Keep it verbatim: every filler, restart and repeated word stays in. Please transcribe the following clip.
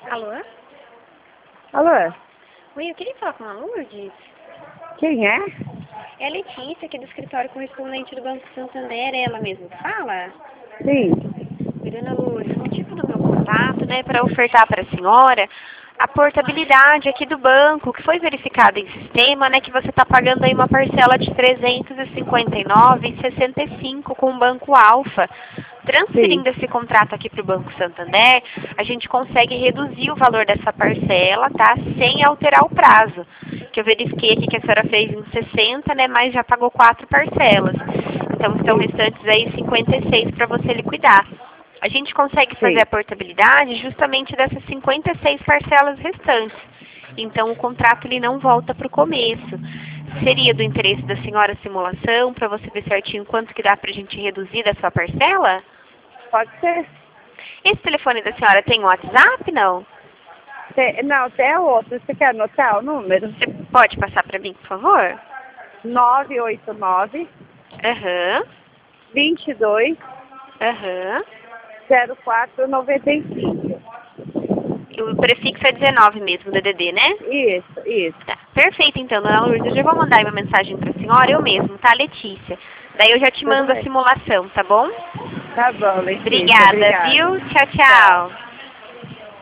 Alô? Alô? Oi, eu queria falar com a Lourdes. Quem é? É a Letícia, aqui do escritório correspondente do Banco Santander, é ela mesma que fala? Sim. Oi, dona Lourdes, o motivo do meu contato, né, para ofertar para a senhora a portabilidade aqui do banco, que foi verificado em sistema, né, que você está pagando aí uma parcela de trezentos e cinquenta e nove reais e sessenta e cinco centavos com o Banco Alfa. Sim. Transferindo esse contrato aqui para o Banco Santander, a gente consegue reduzir o valor dessa parcela, tá? Sem alterar o prazo. Que eu verifiquei aqui que a senhora fez em sessenta, né? Mas já pagou quatro parcelas. Então estão Sim. restantes aí cinquenta e seis para você liquidar. A gente consegue fazer Sim. a portabilidade justamente dessas cinquenta e seis parcelas restantes. Então o contrato ele não volta para o começo. Seria do interesse da senhora a simulação para você ver certinho quanto que dá para a gente reduzir da sua parcela? Pode ser? Esse telefone da senhora tem WhatsApp, não? Tem, não, tem outro. Você quer anotar o número? Você pode passar para mim, por favor? nove oito nove, Aham, dois dois, aham. zero quatro nove cinco. O prefixo é dezenove mesmo, D D D, né? Isso, isso. Tá. Perfeito, então, dona Lourdes. Eu já vou mandar aí uma mensagem para a senhora, eu mesmo, tá, Letícia? Daí eu já te Tudo mando a bem. simulação, tá bom? Tá bom, Letícia. Obrigada, Obrigada. viu? Tchau, Tchau. tchau.